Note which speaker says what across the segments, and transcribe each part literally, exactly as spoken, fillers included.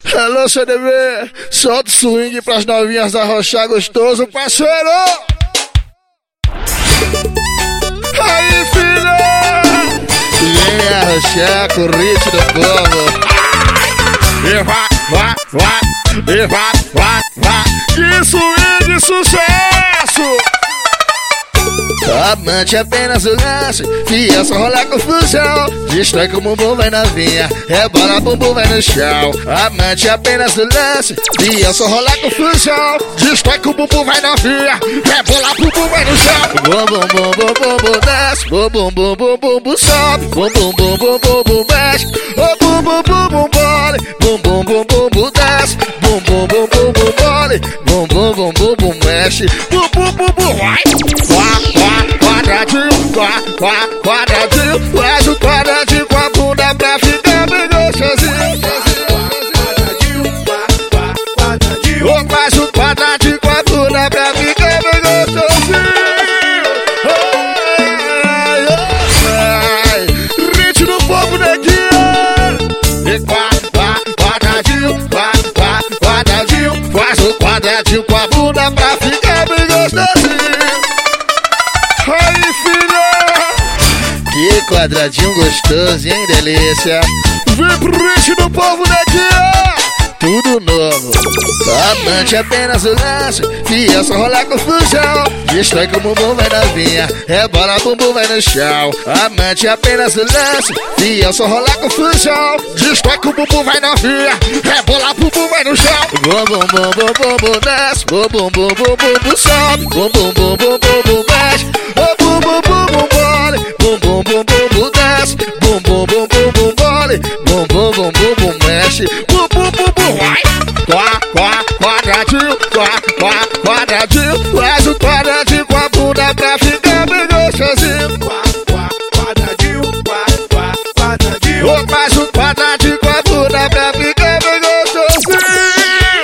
Speaker 1: Alô, C D B, solta o swing pras novinhas arrochar gostoso, parceiro! Aí, filha! Vem arrochar com o ritmo do povo. E vai, vai, vai, e vai, vai, vai. Que swing sucesso! Amante apenas o lance, fia só rolar confusão. Destrói com o bumbum vai novinha, rebola bumbum vai no chão. Amante apenas o lance, fia só rolar confusão. Destrói com o bumbum vai novinha, rebola bumbum vai no chão. Bum bum bum bum bum bum desce, bum bum bum bum bum bum sobe, bum bum bum bum bum bum mexe, oh bum bum bum bum bole, bum bum bum bum bum desce, bum bum bum bum bum bole, bum bum bum bum bum mexe, bum bum bum bum vai, vai. Quadradinho, quá, quá, quadradinho, faz o quadradinho com a bunda pra ficar bem gostosinho. Quadradinho, quá, quá, quadradinho, oh, faz o quadradinho com a bunda pra ficar bem gostosinho. Ai, ai, ai, ritmo do povo neguinho. E quá, quá, quadradinho, quá, quá, quadradinho, faz o quadradinho com a bunda pra ficar bem gostosinho. Aí, filha! Que quadradinho gostoso, hein, delícia? Vem pro ritmo do povo daqui, tudo novo. Amante apenas o lance, fia só rolar confusão. Destrói com o bumbum vai novinha, rebola bumbum vai no chão. Amante apenas o lance, fia só rolar confusão. Destrói com o bumbum vai novinha, rebola bumbum vai no chão. Bum bum bum bum bum bum desce, bum bum bum bum bum bum sobe, bum bum bum bum bum bum mexe, oh bum bum bum bum bole, bum bum bum bum bum desce, bum bum bum bum bum bole, bum bum bum bum bum mexe, bum bum bum bum vai. Quá, quá, quadradinho, quá, quá, quadradinho, faz o quadradinho com a bunda pra ficar bem gostosinho. Quá, quá, quadradinho, quá, quá, quadradinho, oh, faz o quadradinho com a bunda pra ficar bem gostosinho.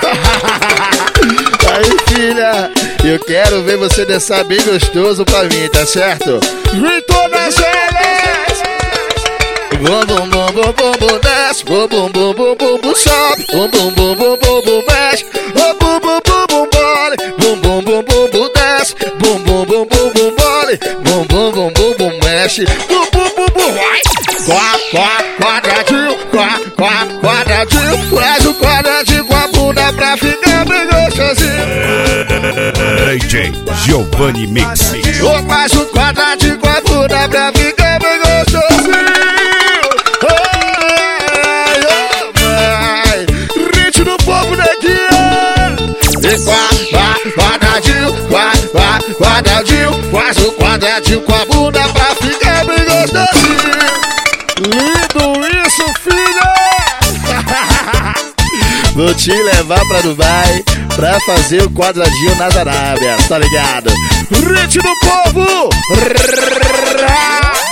Speaker 1: Aí, filha, eu quero ver você dançar bem gostoso pra mim, tá certo? Vem todas elas! Bum bum bum bum bum bum desce, bum bum bum bum bum bum sobe, bum bum bum bum bum bum mexe, oh bum bum bum bum bole, bum bum bum bum bum desce, bum bum bum bum bum bole, bum bum bum bum bum mexe, bum bum bum bum vai. Quá, quá, quadradinho, quá, quá, quadradinho, faz o quadradinho com a bunda pra ficar bem gostosinho.
Speaker 2: D J Giovanni Mix.
Speaker 1: Oh, faz o quadradinho com a bunda pra ficar bem gostosinho. Quá, quá, quadradinho, quá, quá, quadradinho, faz o quadradinho com a bunda pra ficar bem gostosinho. Lindo isso, filha! Vou te levar pra Dubai pra fazer o quadradinho nas Arábias, tá ligado? Ritmo do povo!